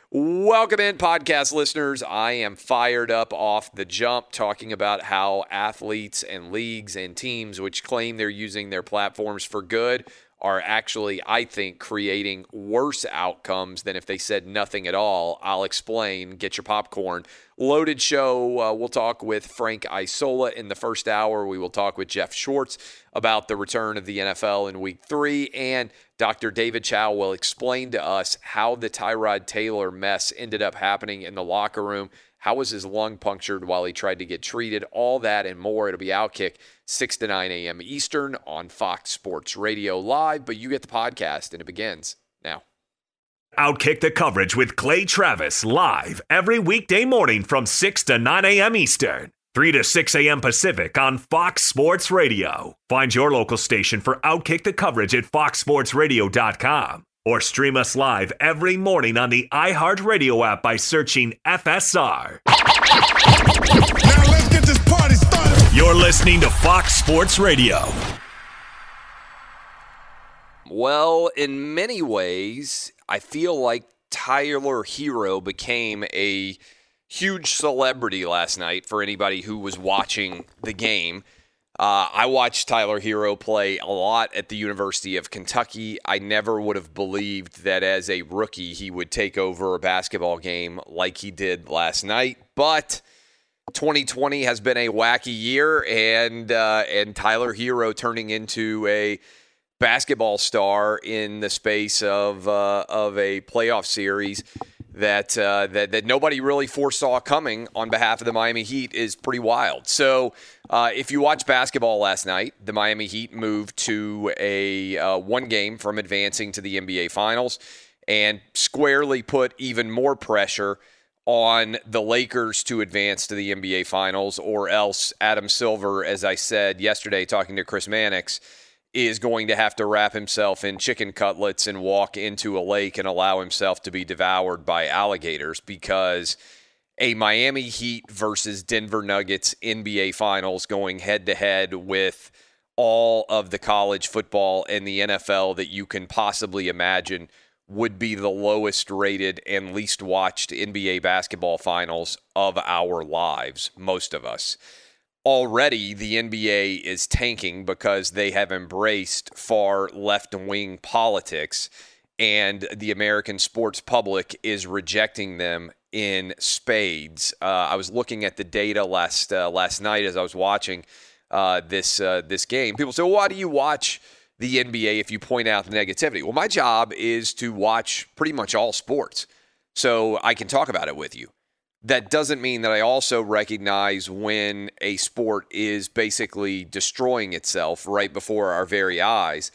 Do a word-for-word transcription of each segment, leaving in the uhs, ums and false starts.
Welcome in, podcast listeners. I am fired up off the jump talking about how athletes and leagues and teams which claim they're using their platforms for good are actually, I think, creating worse outcomes than if they said nothing at all. I'll explain. Get your popcorn. Loaded show. Uh, we'll talk with Frank Isola in the first hour. We will talk with Jeff Schwartz about the return of the N F L in week three. And Doctor David Chao will explain to us how the Tyrod Taylor mess ended up happening in the locker room. How was his lung punctured while he tried to get treated? All that and more. It'll be Outkick, six to nine a.m. Eastern on Fox Sports Radio Live. But you get the podcast, and it begins now. Outkick the coverage with Clay Travis live every weekday morning from six to nine a.m. Eastern, three to six a.m. Pacific on Fox Sports Radio. Find your local station for Outkick the coverage at fox sports radio dot com or stream us live every morning on the iHeartRadio app by searching F S R. Now let's get this party started. You're listening to Fox Sports Radio. Well, in many ways, I feel like Tyler Herro became a huge celebrity last night for anybody who was watching the game. Uh, I watched Tyler Herro play a lot at the University of Kentucky. I never would have believed that as a rookie he would take over a basketball game like he did last night. But twenty twenty has been a wacky year, and uh, and Tyler Herro turning into a basketball star in the space of uh, of a playoff series that, uh, that that nobody really foresaw coming on behalf of the Miami Heat is pretty wild. So uh, if you watched basketball last night, the Miami Heat moved to a uh, one game from advancing to the N B A Finals and squarely put even more pressure on the Lakers to advance to the N B A Finals, or else Adam Silver, as I said yesterday talking to Chris Mannix, is going to have to wrap himself in chicken cutlets and walk into a lake and allow himself to be devoured by alligators, because a Miami Heat versus Denver Nuggets N B A Finals going head-to-head with all of the college football and the N F L that you can possibly imagine would be the lowest rated and least watched N B A basketball finals of our lives, most of us. Already, the N B A is tanking because they have embraced far left-wing politics, and the American sports public is rejecting them in spades. Uh, I was looking at the data last uh, last night as I was watching uh, this uh, this game. People say, well, why do you watch the N B A if you point out the negativity? Well, my job is to watch pretty much all sports, so I can talk about it with you. That doesn't mean that I also recognize when a sport is basically destroying itself right before our very eyes.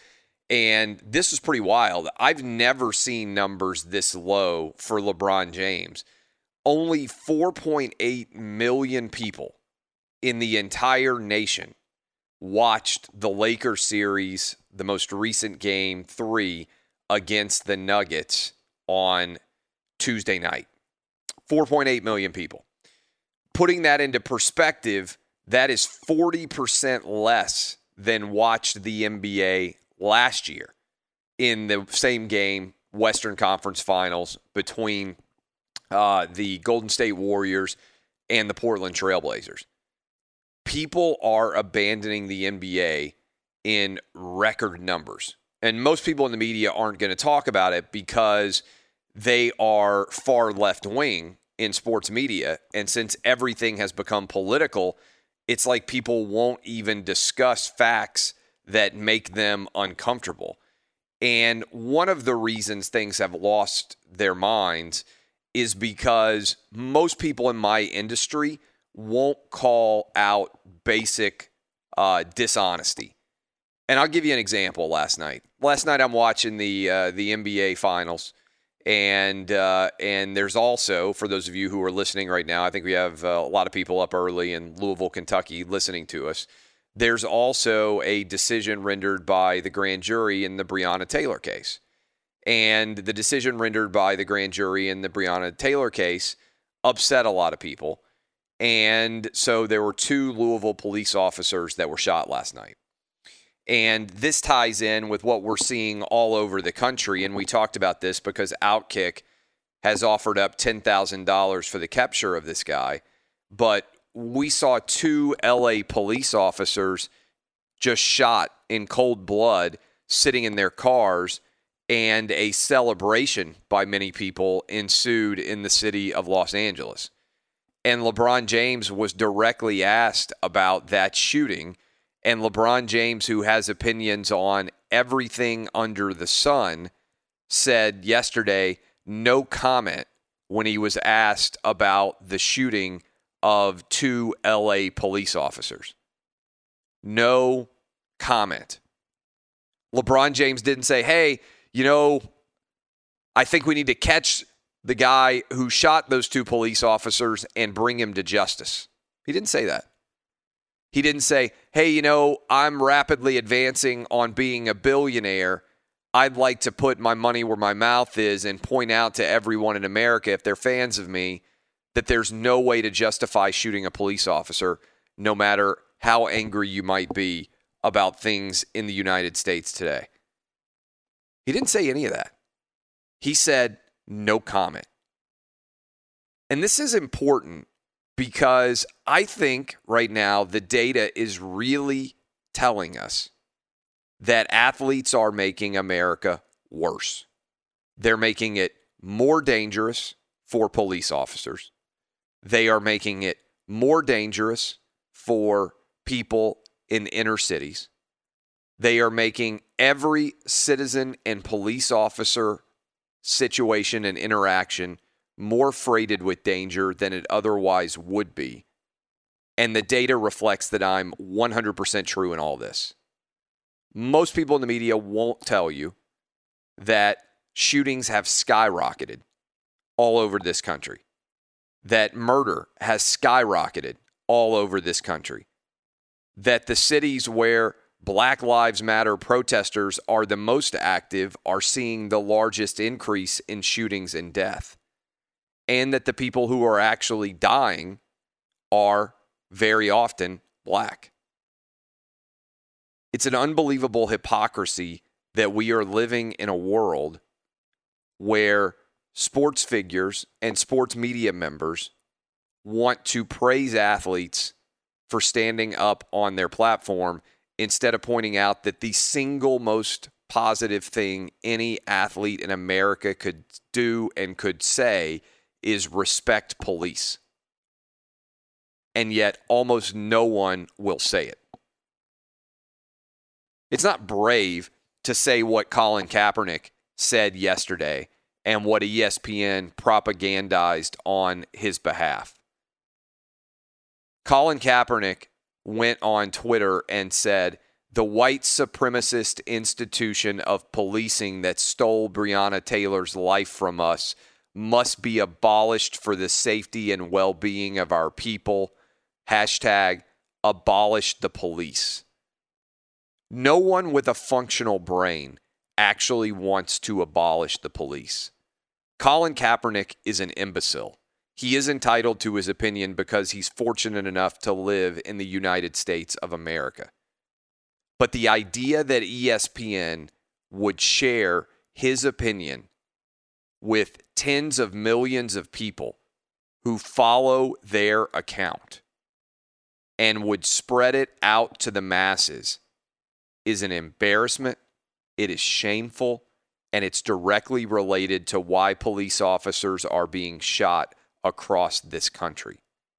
And this is pretty wild. I've never seen numbers this low for LeBron James. Only four point eight million people in the entire nation watched the Lakers series, the most recent game three, against the Nuggets on Tuesday night. four point eight million people. Putting that into perspective, that is forty percent less than watched the N B A last year in the same game, Western Conference Finals, between uh, the Golden State Warriors and the Portland Trailblazers. People are abandoning the N B A in record numbers. And most people in the media aren't going to talk about it because they are far left-wing in sports media. And since everything has become political, it's like people won't even discuss facts that make them uncomfortable. And one of the reasons things have lost their minds is because most people in my industry won't call out basic uh, dishonesty. And I'll give you an example last night. Last night I'm watching the uh, the N B A Finals. And uh, and there's also, for those of you who are listening right now, I think we have uh, a lot of people up early in Louisville, Kentucky listening to us. There's also a decision rendered by the grand jury in the Breonna Taylor case. And the decision rendered by the grand jury in the Breonna Taylor case upset a lot of people. And so there were two Louisville police officers that were shot last night. And this ties in with what we're seeing all over the country. And we talked about this because Outkick has offered up ten thousand dollars for the capture of this guy. But we saw two L A police officers just shot in cold blood sitting in their cars, and a celebration by many people ensued in the city of Los Angeles. And LeBron James was directly asked about that shooting. And LeBron James, who has opinions on everything under the sun, said yesterday no comment when he was asked about the shooting of two L A police officers. No comment. LeBron James didn't say, hey, you know, I think we need to catch the guy who shot those two police officers and bring him to justice. He didn't say that. He didn't say, hey, you know, I'm rapidly advancing on being a billionaire. I'd like to put my money where my mouth is and point out to everyone in America, if they're fans of me, that there's no way to justify shooting a police officer, no matter how angry you might be about things in the United States today. He didn't say any of that. He said no comment. And this is important because I think right now the data is really telling us that athletes are making America worse. They're making it more dangerous for police officers. They are making it more dangerous for people in inner cities. They are making every citizen and police officer situation and interaction more freighted with danger than it otherwise would be. And the data reflects that I'm one hundred percent true in all this. Most people in the media won't tell you that shootings have skyrocketed all over this country, that murder has skyrocketed all over this country, that the cities where Black Lives Matter protesters are the most active are seeing the largest increase in shootings and death, and that the people who are actually dying are very often black. It's an unbelievable hypocrisy that we are living in a world where sports figures and sports media members want to praise athletes for standing up on their platform instead of pointing out that the single most positive thing any athlete in America could do and could say is respect police. And yet almost no one will say it. It's not brave to say what Colin Kaepernick said yesterday and what E S P N propagandized on his behalf. Colin Kaepernick went on Twitter and said, the white supremacist institution of policing that stole Breonna Taylor's life from us must be abolished for the safety and well-being of our people. Hashtag abolish the police. No one with a functional brain actually wants to abolish the police. Colin Kaepernick is an imbecile. He is entitled to his opinion because he's fortunate enough to live in the United States of America. But the idea that E S P N would share his opinion with tens of millions of people who follow their account and would spread it out to the masses is an embarrassment, it is shameful, and it's directly related to why police officers are being shot across this country.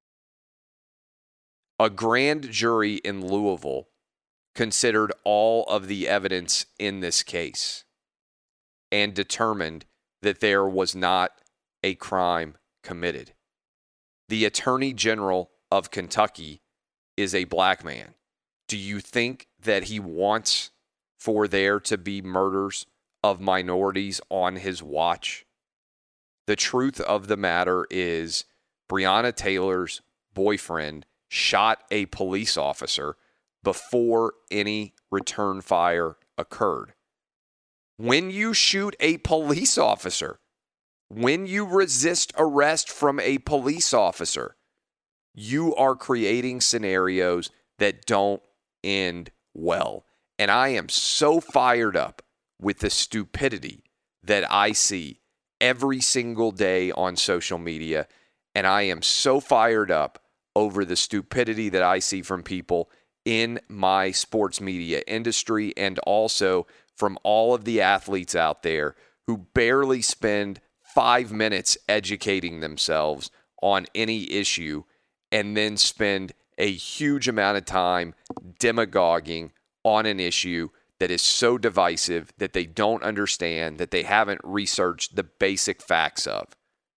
A grand jury in Louisville considered all of the evidence in this case and determined that there was not a crime committed. The Attorney General of Kentucky is a black man. Do you think that he wants for there to be murders of minorities on his watch? The truth of the matter is Breonna Taylor's boyfriend shot a police officer before any return fire occurred. When you shoot a police officer, when you resist arrest from a police officer, you are creating scenarios that don't end well. And I am so fired up with the stupidity that I see every single day on social media, and I am so fired up over the stupidity that I see from people in my sports media industry and also from all of the athletes out there who barely spend five minutes educating themselves on any issue and then spend a huge amount of time demagoguing on an issue that is so divisive that they don't understand, that they haven't researched the basic facts of.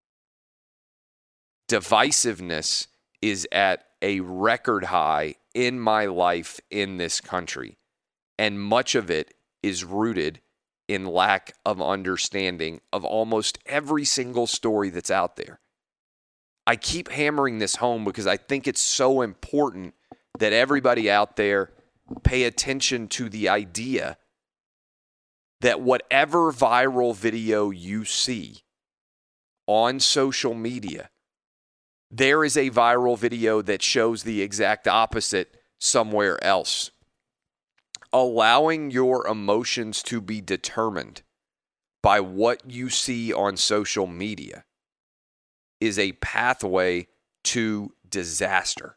Divisiveness is at a record high in my life in this country, and much of it is rooted in lack of understanding of almost every single story that's out there. I keep hammering this home because I think it's so important that everybody out there pay attention to the idea that whatever viral video you see on social media, there is a viral video that shows the exact opposite somewhere else. Allowing your emotions to be determined by what you see on social media is a pathway to disaster.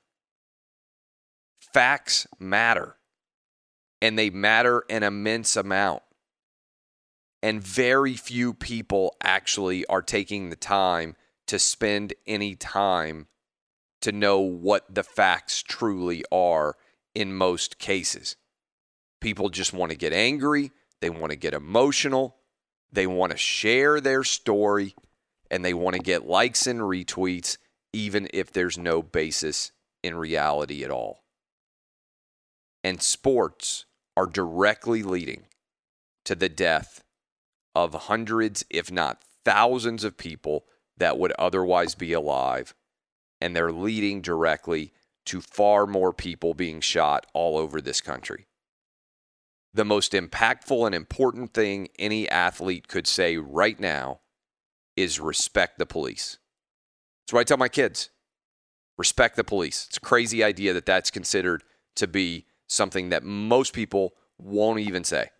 Facts matter, and they matter an immense amount. And very few people actually are taking the time to spend any time to know what the facts truly are in most cases. People just want to get angry, they want to get emotional, they want to share their story, and they want to get likes and retweets, even if there's no basis in reality at all. And sports are directly leading to the death of hundreds, if not thousands of people that would otherwise be alive, and they're leading directly to far more people being shot all over this country. The most impactful and important thing any athlete could say right now is respect the police. That's what I tell my kids. Respect the police. It's a crazy idea that that's considered to be something that most people won't even say.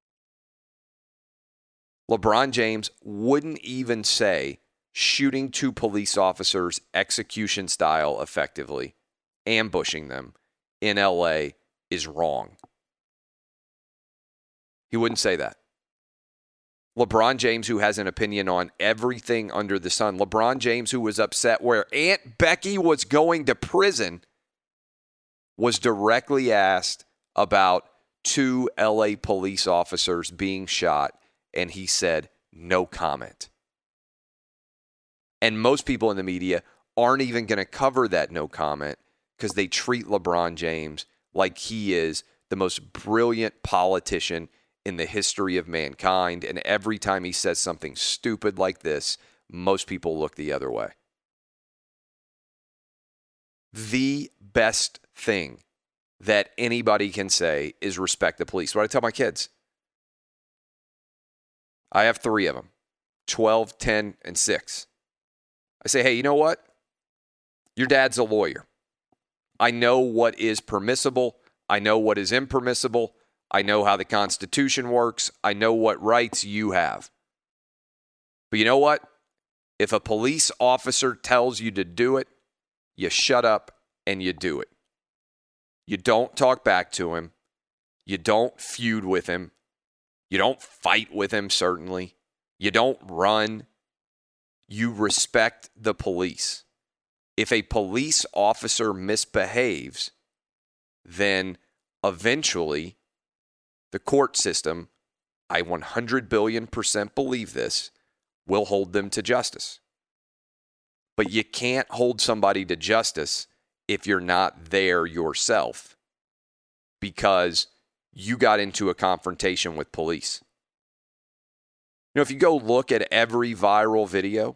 LeBron James wouldn't even say shooting two police officers execution style effectively, ambushing them in L A is wrong. He wouldn't say that. LeBron James, who has an opinion on everything under the sun. LeBron James, who was upset where Aunt Becky was going to prison, was directly asked about two L A police officers being shot, and he said, no comment. And most people in the media aren't even going to cover that no comment because they treat LeBron James like he is the most brilliant politician in the history of mankind. And every time he says something stupid like this, most people look the other way. The best thing that anybody can say is respect the police. What I tell my kids. I have three of them, twelve, ten, and six. I say, hey, you know what? Your dad's a lawyer. I know what is permissible. I know what is impermissible. I know how the Constitution works. I know what rights you have. But you know what? If a police officer tells you to do it, you shut up and you do it. You don't talk back to him. You don't feud with him. You don't fight with him, certainly. You don't run. You respect the police. If a police officer misbehaves, then eventually the court system, I one hundred billion percent believe this, will hold them to justice. But you can't hold somebody to justice if you're not there yourself because you got into a confrontation with police. You know, if you go look at every viral video,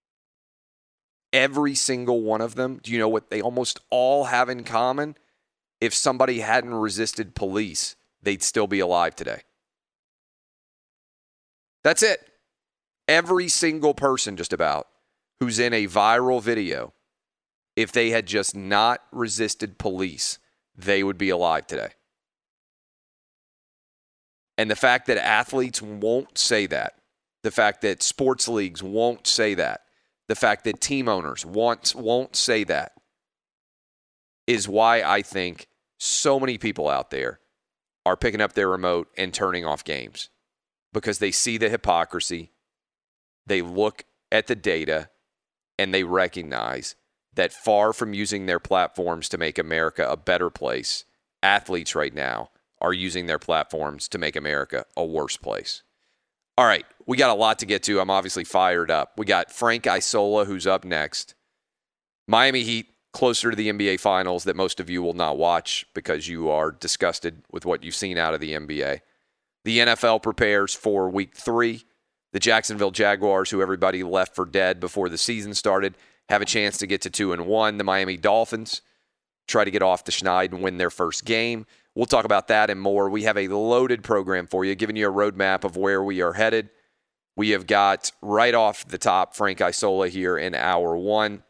every single one of them, do you know what they almost all have in common? If somebody hadn't resisted police, they'd still be alive today. That's it. Every single person just about who's in a viral video, if they had just not resisted police, they would be alive today. And the fact that athletes won't say that the fact that sports leagues won't say that, the fact that team owners want, won't say that, is why I think so many people out there are picking up their remote and turning off games, because they see the hypocrisy, they look at the data, and they recognize that far from using their platforms to make America a better place, athletes right now are using their platforms to make America a worse place. All right, we got a lot to get to. I'm obviously fired up. We got Frank Isola, who's up next. Miami Heat, closer to the N B A Finals, that most of you will not watch because you are disgusted with what you've seen out of the N B A. The N F L prepares for week three. The Jacksonville Jaguars, who everybody left for dead before the season started, have a chance to get to two and one. The Miami Dolphins try to get off the schneid and win their first game. We'll talk about that and more. We have a loaded program for you, giving you a roadmap of where we are headed. We have got right off the top Frank Isola here in hour one.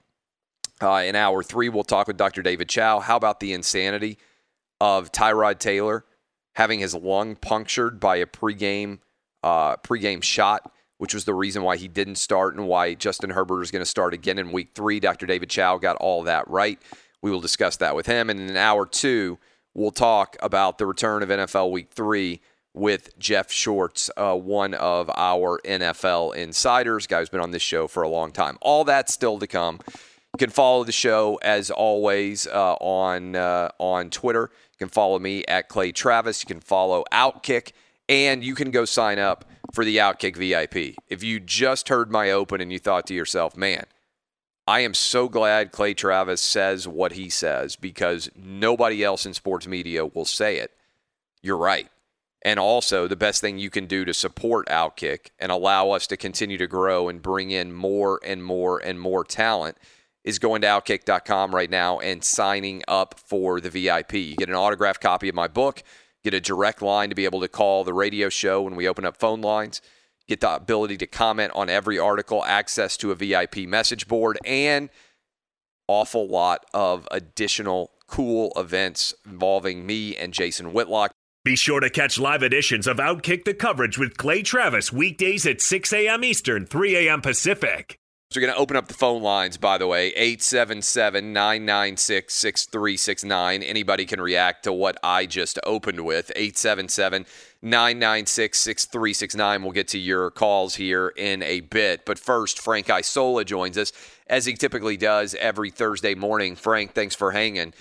Uh, in hour three, we'll talk with Doctor David Chow. How about the insanity of Tyrod Taylor having his lung punctured by a pregame uh, pregame shot, which was the reason why he didn't start and why Justin Herbert is going to start again in week three. Doctor David Chow got all that right. We will discuss that with him. And in hour two, we'll talk about the return of N F L week three with Jeff Shorts, uh, one of our N F L insiders, guy who's been on this show for a long time. All that's still to come. You can follow the show, as always, uh, on uh, on Twitter. You can follow me at Clay Travis. You can follow Outkick, and you can go sign up for the Outkick V I P. If you just heard my open and you thought to yourself, man, I am so glad Clay Travis says what he says, because nobody else in sports media will say it, you're right. And also, the best thing you can do to support Outkick and allow us to continue to grow and bring in more and more and more talent is going to outkick dot com right now and signing up for the V I P. You get an autographed copy of my book, get a direct line to be able to call the radio show when we open up phone lines, get the ability to comment on every article, access to a V I P message board, and awful lot of additional cool events involving me and Jason Whitlock. Be sure to catch live editions of Outkick the Coverage with Clay Travis weekdays at six a.m. Eastern, three a.m. Pacific. So we're going to open up the phone lines, by the way, eight seven seven, nine nine six, six three six nine. Anybody can react to what I just opened with, eight seven seven, nine nine six, six three six nine. We'll get to your calls here in a bit. But first, Frank Isola joins us, as he typically does every Thursday morning. Frank, thanks for hanging.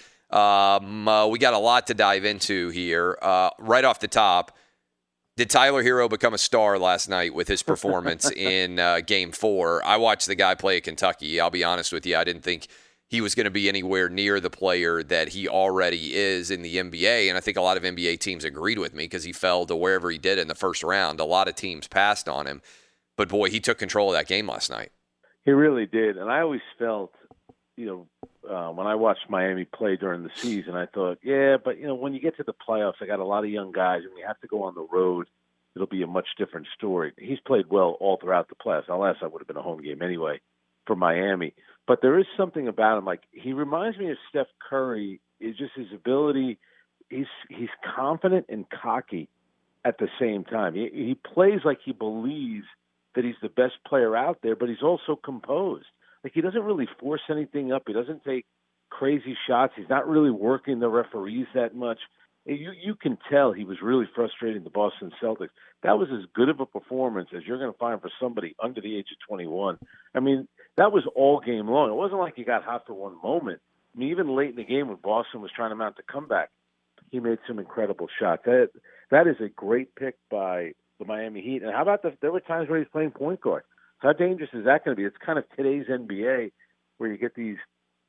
Um, uh, we got a lot to dive into here. Uh, right off the top, did Tyler Hero become a star last night with his performance in uh, Game four? I watched the guy play at Kentucky. I'll be honest with you. I didn't think he was going to be anywhere near the player that he already is in the N B A, and I think a lot of N B A teams agreed with me because he fell to wherever he did in the first round. A lot of teams passed on him. But, boy, he took control of that game last night. He really did. And I always felt, you know, uh, when I watched Miami play during the season, I thought, yeah, but, you know, when you get to the playoffs, I got a lot of young guys, and we have to go on the road. It'll be a much different story. He's played well all throughout the playoffs. Unless that would have been a home game anyway for Miami. But there is something about him. Like, he reminds me of Steph Curry. Is just his ability. He's he's confident and cocky at the same time. He, he plays like he believes that he's the best player out there, but he's also composed. Like, he doesn't really force anything up. He doesn't take crazy shots. He's not really working the referees that much. You you can tell he was really frustrating the Boston Celtics. That was as good of a performance as you're going to find for somebody under the age of twenty-one. I mean, that was all game long. It wasn't like he got hot for one moment. I mean, even late in the game when Boston was trying to mount the comeback, he made some incredible shots. That that is a great pick by the Miami Heat. And how about the, there were times where he's playing point guard. How dangerous is that going to be? It's kind of today's N B A where you get these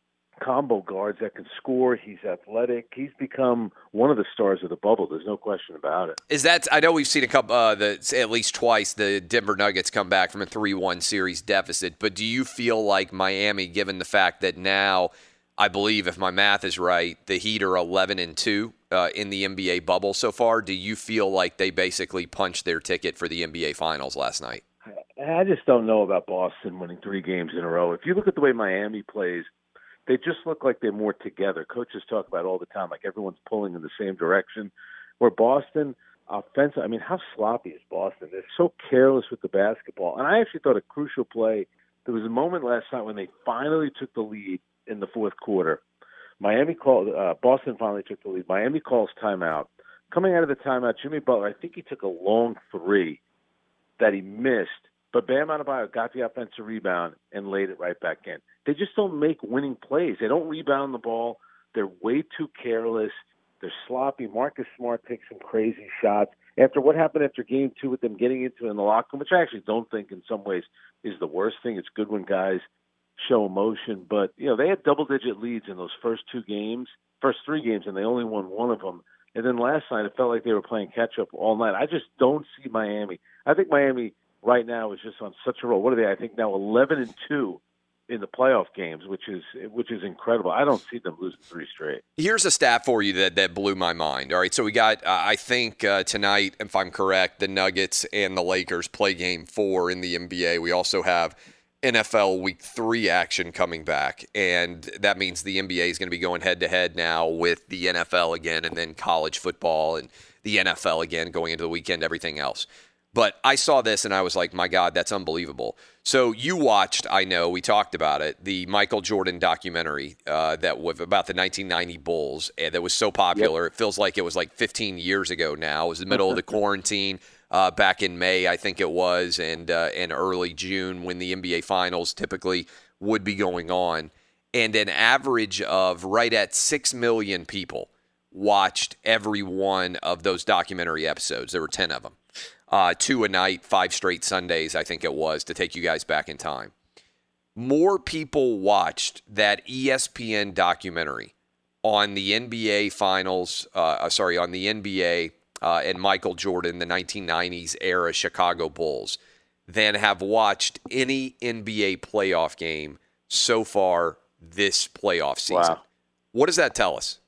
combo guards that can score. He's athletic. He's become one of the stars of the bubble. There's no question about it. Is that? I know we've seen a couple, uh, the, at least twice, the Denver Nuggets come back from a three one series deficit. But do you feel like Miami, given the fact that now, I believe, if my math is right, the Heat are eleven and two uh, in the N B A bubble so far? Do you feel like they basically punched their ticket for the N B A Finals last night? I just don't know about Boston winning three games in a row. If you look at the way Miami plays, they just look like they're more together. Coaches talk about it all the time, like everyone's pulling in the same direction. Where Boston, offensive. I mean, how sloppy is Boston? They're so careless with the basketball. And I actually thought a crucial play, there was a moment last night when they finally took the lead in the fourth quarter. Miami called, uh, Boston finally took the lead. Miami calls timeout. Coming out of the timeout, Jimmy Butler, I think he took a long three that he missed, but Bam Adebayo got the offensive rebound and laid it right back in. They just don't make winning plays. They don't rebound the ball. They're way too careless. They're sloppy. Marcus Smart takes some crazy shots. After what happened after game two with them getting into it in the locker room, which I actually don't think in some ways is the worst thing. It's good when guys show emotion. But, you know, they had double-digit leads in those first two games, first three games, and they only won one of them. And then last night it felt like they were playing catch-up all night. I just don't see Miami. I think Miami right now is just on such a roll. What are they? I think now eleven and two in the playoff games, which is which is incredible. I don't see them losing three straight. Here's a stat for you that, that blew my mind. All right, so we got, uh, I think uh, tonight, if I'm correct, the Nuggets and the Lakers play game four in the N B A. We also have N F L Week three action coming back, and that means the N B A is going to be going head-to-head now with the N F L again, and then college football and the N F L again going into the weekend, everything else. But I saw this, and I was like, my God, that's unbelievable. So you watched, I know, we talked about it, the Michael Jordan documentary uh, that was about the nineteen ninety Bulls, and that was so popular. Yep. It feels like it was like fifteen years ago now. It was the middle of the quarantine uh, back in May, I think it was, and, uh, and early June when the N B A Finals typically would be going on. And an average of right at six million people watched every one of those documentary episodes. There were ten of them. Uh, two a night, five straight Sundays, I think it was, to take you guys back in time. More people watched that E S P N documentary on the N B A Finals, uh, sorry, on the N B A uh, and Michael Jordan, the nineteen nineties era Chicago Bulls, than have watched any N B A playoff game so far this playoff season. Wow. What does that tell us?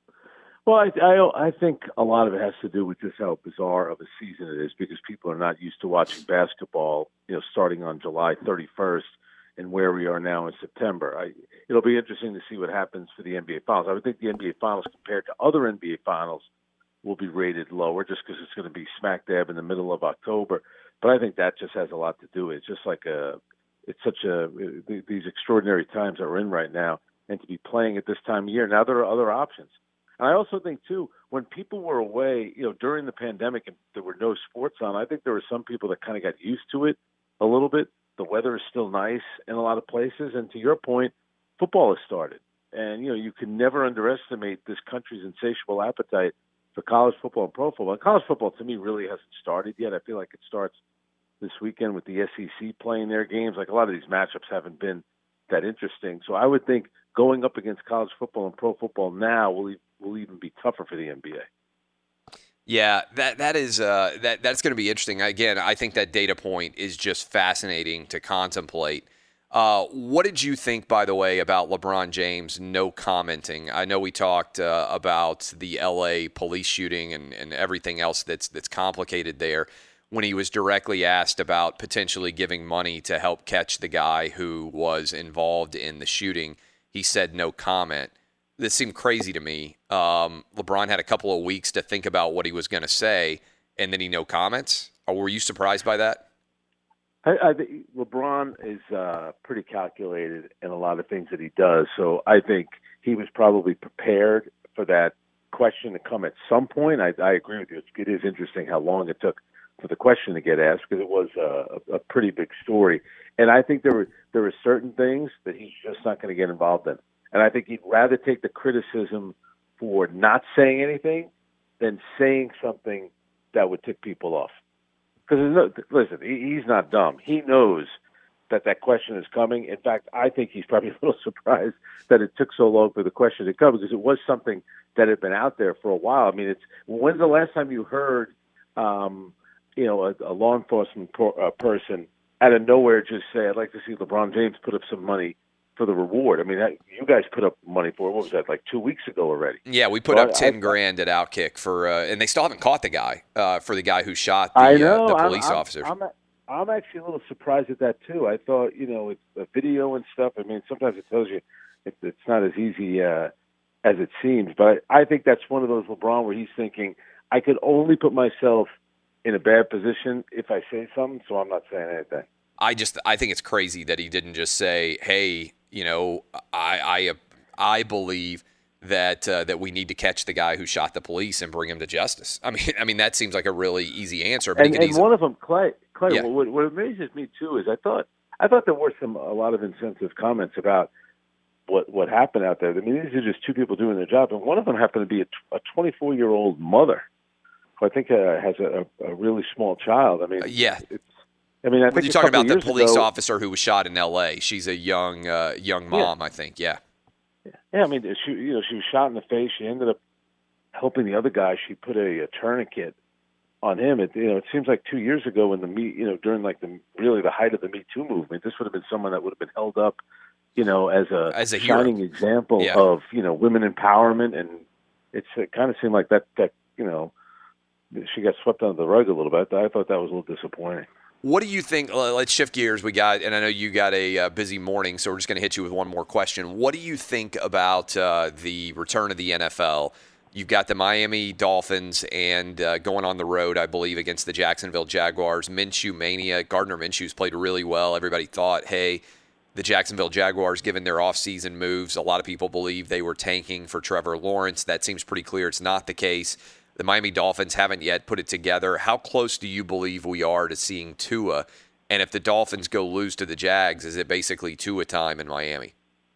Well, I, I I think a lot of it has to do with just how bizarre of a season it is, because people are not used to watching basketball, you know, starting on July thirty-first and where we are now in September. I, it'll be interesting to see what happens for the N B A Finals. I would think the N B A Finals compared to other N B A Finals will be rated lower just because it's going to be smack dab in the middle of October. But I think that just has a lot to do with it. It's just like a, it's such a, these extraordinary times that we're in right now, and to be playing at this time of year. Now there are other options. And I also think, too, when people were away, you know, during the pandemic and there were no sports on, I think there were some people that kind of got used to it a little bit. The weather is still nice in a lot of places. And to your point, football has started. And, you know, you can never underestimate this country's insatiable appetite for college football and pro football. And college football, to me, really hasn't started yet. I feel like it starts this weekend with the S E C playing their games. Like, a lot of these matchups haven't been that interesting. So I would think going up against college football and pro football now will will even be tougher for the N B A. Yeah, that that is uh, that that's going to be interesting. Again, I think that data point is just fascinating to contemplate. Uh, what did you think, by the way, about LeBron James no commenting? I know we talked uh, about the L A police shooting and, and everything else that's that's complicated there. When he was directly asked about potentially giving money to help catch the guy who was involved in the shooting, he said no comment. This seemed crazy to me. Um, LeBron had a couple of weeks to think about what he was going to say, and then he no comments. Or were you surprised by that? I, I think LeBron is uh, pretty calculated in a lot of things that he does. So I think he was probably prepared for that question to come at some point. I, I agree with you. It's, it is interesting how long it took for the question to get asked, because it was a, a pretty big story. And I think there were there were certain things that he's just not going to get involved in. And I think he'd rather take the criticism for not saying anything than saying something that would tick people off. Because, no, listen, he, he's not dumb. He knows that that question is coming. In fact, I think he's probably a little surprised that it took so long for the question to come, because it was something that had been out there for a while. I mean, it's when's the last time you heard, um, you know, a, a law enforcement pro, uh, person out of nowhere just say, I'd like to see LeBron James put up some money for the reward? I mean, that, you guys put up money for, what was that, like two weeks ago already? Yeah, we put so up I, ten I, grand at Outkick for, uh, and they still haven't caught the guy uh, for the guy who shot the, I know, uh, the police I'm, officers. I'm, I'm, I'm actually a little surprised at that too. I thought, you know, it's a video and stuff. I mean, sometimes it tells you it, it's not as easy uh, as it seems. But I think that's one of those LeBron where he's thinking, I could only put myself in a bad position if I say something, so I'm not saying anything. I just I think it's crazy that he didn't just say, "Hey, you know, I I I believe that uh, that we need to catch the guy who shot the police and bring him to justice." I mean, I mean that seems like a really easy answer. But and, he could and one of them, Clay, Clay. Yeah. What, what amazes me too is I thought I thought there were some a lot of insensitive comments about what what happened out there. I mean, these are just two people doing their job, and one of them happened to be a twenty-four-year-old mother who I think uh, has a, a really small child. I mean, uh, yeah. It's, I mean, I think you're talking about the police ago, officer who was shot in L A. She's a young uh, young mom, yeah. I think. Yeah. Yeah, I mean, she you know she was shot in the face. She ended up helping the other guy. She put a, a tourniquet on him. It you know it seems like two years ago when the me you know during like the really the height of the Me Too movement, this would have been someone that would have been held up, you know, as a, as a shining hero. example yeah. of you know women empowerment. And it's it kind of seemed like that that you know she got swept under the rug a little bit. I thought that was a little disappointing. What do you think? Let's shift gears. We got, and I know you got a uh, busy morning, so we're just going to hit you with one more question. What do you think about uh, the return of the N F L? You've got the Miami Dolphins and uh, going on the road, I believe, against the Jacksonville Jaguars. Minshew mania. Gardner Minshew's played really well. Everybody thought, hey, the Jacksonville Jaguars, given their offseason moves, a lot of people believe they were tanking for Trevor Lawrence. That seems pretty clear. It's not the case. The Miami Dolphins haven't yet put it together. How close do you believe we are to seeing Tua? And if the Dolphins go lose to the Jags, is it basically Tua time in Miami?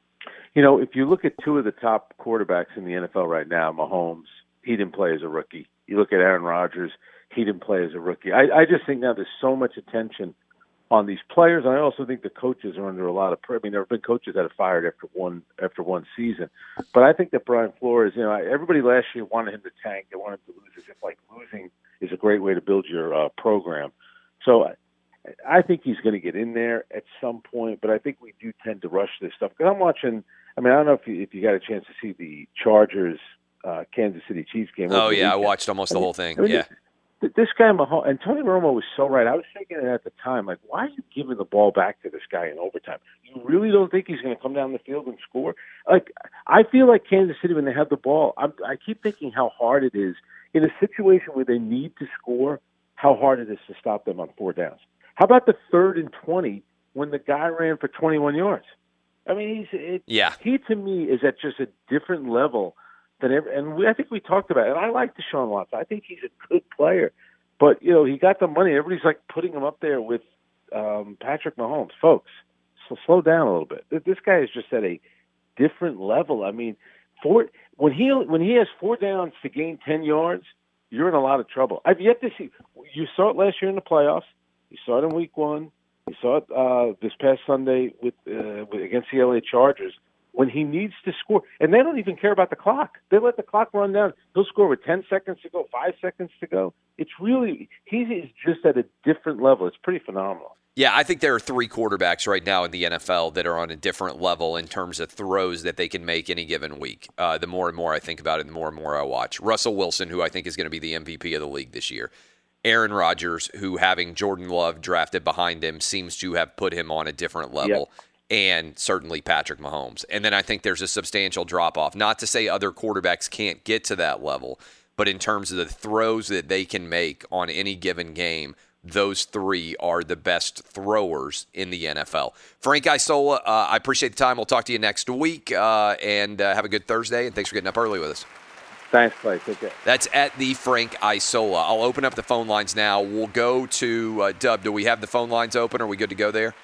You know, if you look at two of the top quarterbacks in the N F L right now, Mahomes, he didn't play as a rookie. You look at Aaron Rodgers, he didn't play as a rookie. I, I just think now there's so much attention on these players, and I also think the coaches are under a lot of pressure. I mean, there have been coaches that have fired after one after one season, but I think that Brian Flores, you know, everybody last year wanted him to tank. They wanted him to lose, as if like losing is a great way to build your uh, program. So I, I think he's going to get in there at some point, but I think we do tend to rush this stuff. Because I'm watching. I mean, I don't know if you, if you got a chance to see the Chargers uh, Kansas City Chiefs game. Oh yeah, I watched almost I mean, the whole thing. I mean, yeah. This, this guy Mahomes and Tony Romo was so right. I was thinking it at the time, like, why are you giving the ball back to this guy in overtime? You really don't think he's going to come down the field and score? Like, I feel like Kansas City when they have the ball, I'm, I keep thinking how hard it is in a situation where they need to score. How hard it is to stop them on four downs. How about the third and twenty when the guy ran for twenty-one yards? I mean, he's it, yeah. he to me is at just a different level than ever. And we, I think we talked about it. And I like Deshaun Watson. I think he's a good player. But, you know, he got the money. Everybody's like putting him up there with um, Patrick Mahomes. Folks, so slow down a little bit. This guy is just at a different level. I mean, four, when he when he has four downs to gain ten yards, you're in a lot of trouble. I've yet to see. You saw it last year in the playoffs. You saw it in week one. You saw it uh, this past Sunday with, uh, with against the L A Chargers when he needs to score. And they don't even care about the clock. They let the clock run down. He'll score with ten seconds to go, five seconds to go. It's really – he is just at a different level. It's pretty phenomenal. Yeah, I think there are three quarterbacks right now in the N F L that are on a different level in terms of throws that they can make any given week. Uh, the more and more I think about it, the more and more I watch. Russell Wilson, who I think is going to be the M V P of the league this year. Aaron Rodgers, who having Jordan Love drafted behind him seems to have put him on a different level, yep. And certainly Patrick Mahomes. And then I think there's a substantial drop-off. Not to say other quarterbacks can't get to that level, but in terms of the throws that they can make on any given game, those three are the best throwers in the N F L. Frank Isola, uh, I appreciate the time. We'll talk to you next week, uh, and uh, have a good Thursday, and thanks for getting up early with us. Thanks, Clay. Take care. That's at the Frank Isola. I'll open up the phone lines now. We'll go to uh, Dub. Do we have the phone lines open? Are we good to go there?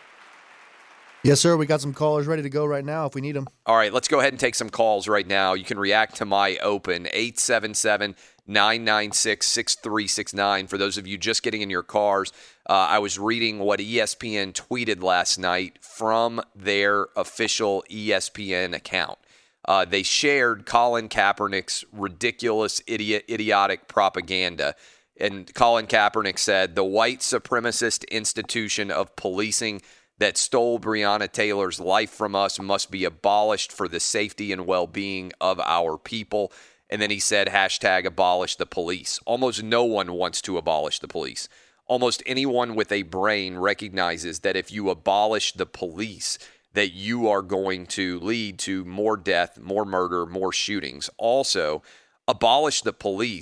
Yes, sir. We got some callers ready to go right now if we need them. All right, let's go ahead and take some calls right now. You can react to my open, eight seven seven, nine nine six, six three six nine. For those of you just getting in your cars, uh, I was reading what E S P N tweeted last night from their official E S P N account. Uh, they shared Colin Kaepernick's ridiculous, idiot, idiotic propaganda. And Colin Kaepernick said, the white supremacist institution of policing that stole Breonna Taylor's life from us must be abolished for the safety and well-being of our people. And then he said, hashtag abolish the police. Almost no one wants to abolish the police. Almost anyone with a brain recognizes that if you abolish the police, that you are going to lead to more death, more murder, more shootings. Also, abolish the police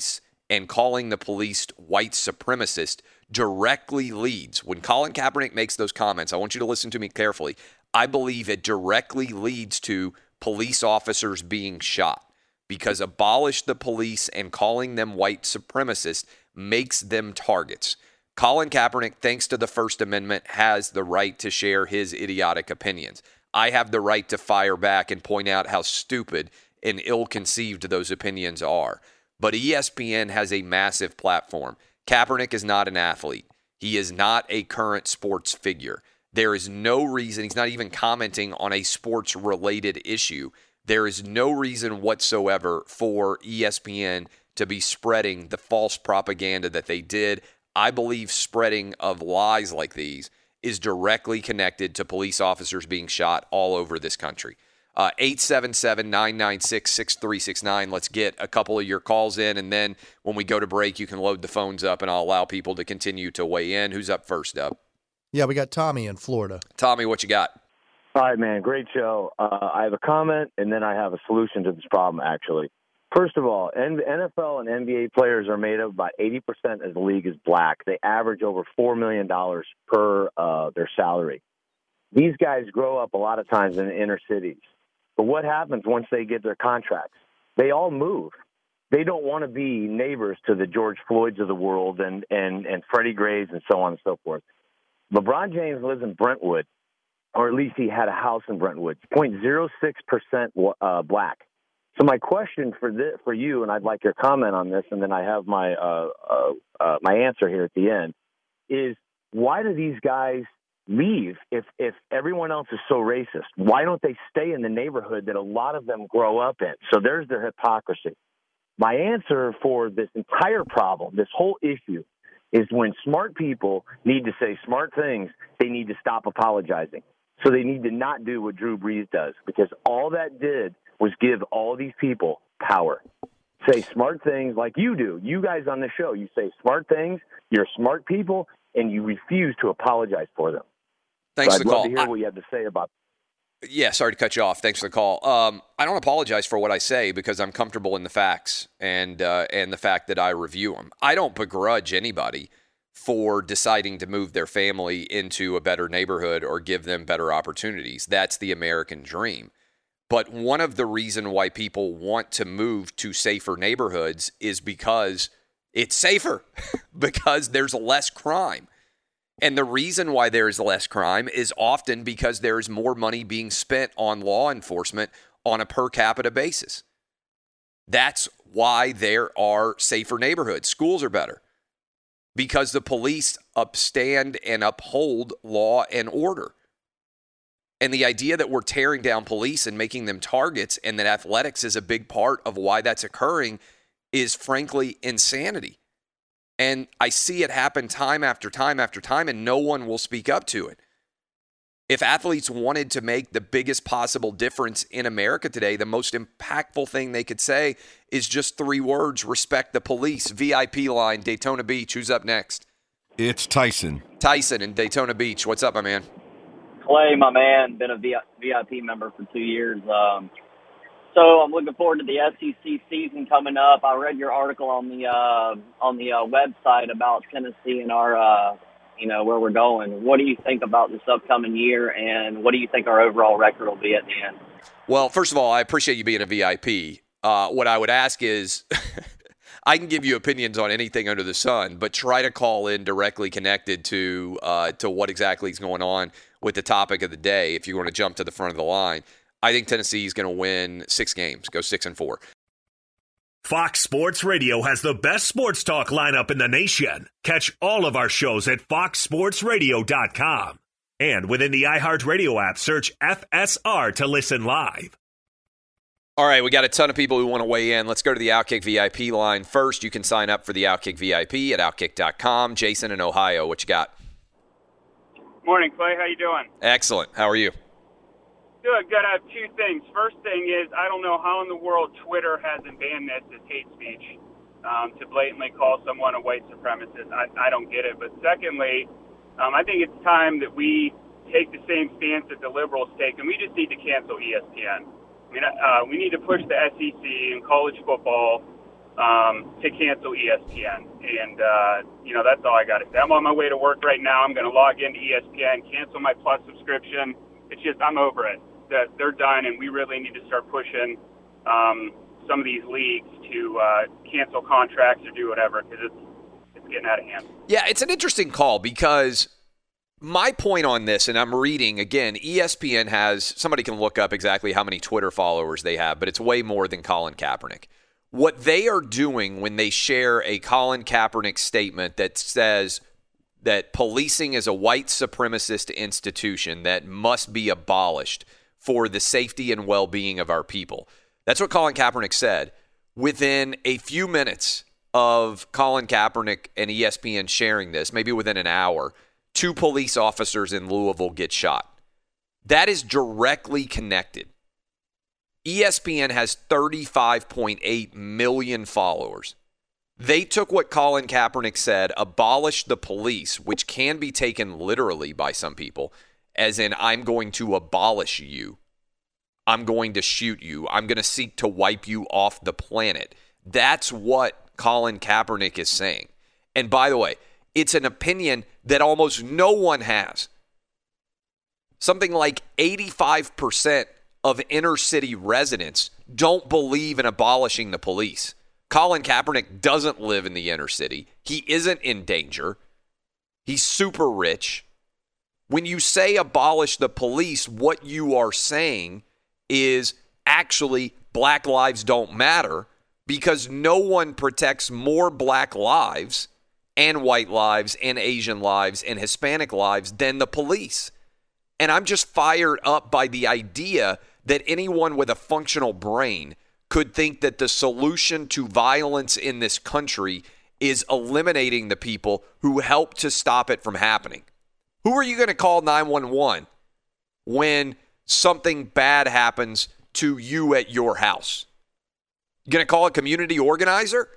and calling the police white supremacist directly leads. When Colin Kaepernick makes those comments, I want you to listen to me carefully. I believe it directly leads to police officers being shot, because abolish the police and calling them white supremacists makes them targets. Colin Kaepernick, thanks to the First Amendment, has the right to share his idiotic opinions. I have the right to fire back and point out how stupid and ill-conceived those opinions are. But E S P N has a massive platform. Kaepernick is not an athlete. He is not a current sports figure. There is no reason, he's not even commenting on a sports-related issue. There is no reason whatsoever for E S P N to be spreading the false propaganda that they did. I believe spreading of lies like these is directly connected to police officers being shot all over this country. Uh, eight seven seven, nine nine six, six three six nine. Let's get a couple of your calls in, and then when we go to break, you can load the phones up, and I'll allow people to continue to weigh in. Who's up first up? Yeah, we got Tommy in Florida. Tommy, what you got? All right, man. Great show. Uh, I have a comment, and then I have a solution to this problem, actually. First of all, N F L and N B A players are made up about eighty percent of the league is black. They average over four million dollars per uh, their salary. These guys grow up a lot of times in the inner cities. But what happens once they get their contracts? They all move. They don't want to be neighbors to the George Floyds of the world and, and, and Freddie Grays and so on and so forth. LeBron James lives in Brentwood, or at least he had a house in Brentwood. zero point zero six percent uh, black. So my question for this, for you, and I'd like your comment on this, and then I have my uh, uh, uh, my answer here at the end, is why do these guys leave if if everyone else is so racist? Why don't they stay in the neighborhood that a lot of them grow up in? So there's their hypocrisy. My answer for this entire problem, this whole issue, is when smart people need to say smart things, they need to stop apologizing. So they need to not do what Drew Brees does, because all that did was give all these people power. Say smart things like you do. You guys on the show, you say smart things, you're smart people, and you refuse to apologize for them. Thanks so for the I'd call. love to hear I, what you have to say about yeah, sorry to cut you off. Thanks for the call. Um, I don't apologize for what I say because I'm comfortable in the facts and uh, and the fact that I review them. I don't begrudge anybody for deciding to move their family into a better neighborhood or give them better opportunities. That's the American dream. But one of the reasons why people want to move to safer neighborhoods is because it's safer, because there's less crime. And the reason why there is less crime is often because there is more money being spent on law enforcement on a per capita basis. That's why there are safer neighborhoods. Schools are better because the police upstand and uphold law and order. And the idea that we're tearing down police and making them targets and that athletics is a big part of why that's occurring is frankly insanity. And I see it happen time after time after time, and no one will speak up to it. If athletes wanted to make the biggest possible difference in America today, the most impactful thing they could say is just three words: respect the police. V I P line, Daytona Beach. Who's up next? It's Tyson. Tyson in Daytona Beach. What's up, my man? Clay, my man, been a V I P member for two years. Um, so I'm looking forward to the S E C season coming up. I read your article on the uh, on the uh, website about Tennessee and our, uh, you know, where we're going. What do you think about this upcoming year, and what do you think our overall record will be at the end? Well, first of all, I appreciate you being a V I P. Uh, what I would ask is, I can give you opinions on anything under the sun, but try to call in directly connected to uh, to what exactly is going on with the topic of the day. If you want to jump to the front of the line, I think Tennessee is going to win six games, go six and four. Fox Sports Radio has the best sports talk lineup in the nation. Catch all of our shows at fox sports radio dot com. And within the iHeartRadio app, search F S R to listen live. All right, we got a ton of people who want to weigh in. Let's go to the Outkick V I P line. First, you can sign up for the Outkick V I P at outkick dot com. Jason in Ohio, what you got? Morning, Clay. How you doing? Excellent. How are you? Good. Good. I have two things. First thing is, I don't know how in the world Twitter hasn't banned this as hate speech, um, to blatantly call someone a white supremacist. I, I don't get it. But secondly, um, I think it's time that we take the same stance that the liberals take, and we just need to cancel E S P N. I mean, uh, we need to push the S E C and college football um, to cancel E S P N. And, uh, you know, that's all I got to say. I'm on my way to work right now. I'm going to log into E S P N, cancel my Plus subscription. It's just, I'm over it. That they're done, and we really need to start pushing um, some of these leagues to uh, cancel contracts or do whatever, because it's, it's getting out of hand. Yeah, it's an interesting call because my point on this, and I'm reading, again, E S P N has, somebody can look up exactly how many Twitter followers they have, but it's way more than Colin Kaepernick. What they are doing when they share a Colin Kaepernick statement that says that policing is a white supremacist institution that must be abolished for the safety and well-being of our people. That's what Colin Kaepernick said. Within a few minutes of Colin Kaepernick and E S P N sharing this, maybe within an hour, two police officers in Louisville get shot. That is directly connected. E S P N has thirty-five point eight million followers. They took what Colin Kaepernick said, abolish the police, which can be taken literally by some people, as in, I'm going to abolish you. I'm going to shoot you. I'm going to seek to wipe you off the planet. That's what Colin Kaepernick is saying. And by the way, it's an opinion that almost no one has. Something like eighty-five percent of inner city residents don't believe in abolishing the police. Colin Kaepernick doesn't live in the inner city. He isn't in danger. He's super rich. When you say abolish the police, what you are saying is actually black lives don't matter because no one protects more black lives and white lives and Asian lives and Hispanic lives than the police. And I'm just fired up by the idea that anyone with a functional brain could think that the solution to violence in this country is eliminating the people who help to stop it from happening. Who are you going to call nine one one when something bad happens to you at your house? You going to call a community organizer?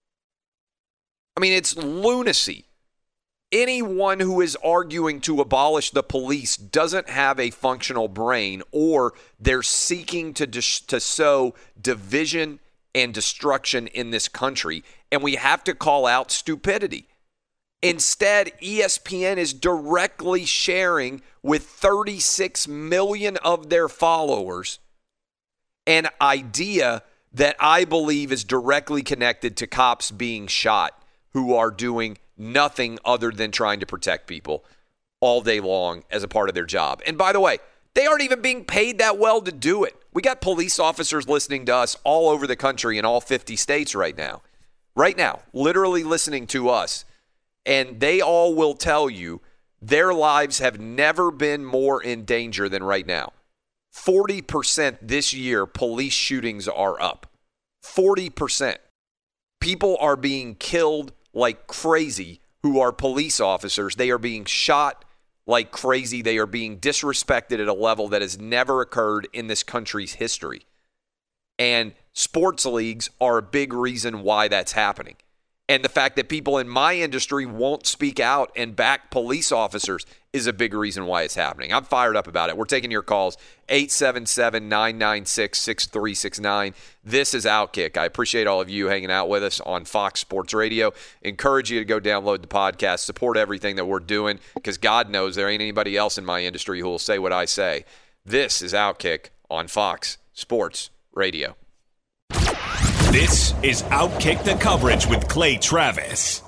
I mean, it's lunacy. Anyone who is arguing to abolish the police doesn't have a functional brain, or they're seeking to dis- to sow division and destruction in this country, and we have to call out stupidity. Instead, E S P N is directly sharing with thirty-six million of their followers an idea that I believe is directly connected to cops being shot who are doing nothing other than trying to protect people all day long as a part of their job. And by the way, they aren't even being paid that well to do it. We got police officers listening to us all over the country in all fifty states right now. Right now, literally listening to us. And they all will tell you their lives have never been more in danger than right now. forty percent this year, police shootings are up. forty percent. People are being killed like crazy who are police officers. They are being shot like crazy. They are being disrespected at a level that has never occurred in this country's history. And sports leagues are a big reason why that's happening. And the fact that people in my industry won't speak out and back police officers is a big reason why it's happening. I'm fired up about it. We're taking your calls, eight seven seven, nine nine six, six three six nine. This is Outkick. I appreciate all of you hanging out with us on Fox Sports Radio. Encourage you to go download the podcast, support everything that we're doing, because God knows there ain't anybody else in my industry who will say what I say. This is Outkick on Fox Sports Radio. This is Outkick the Coverage with Clay Travis.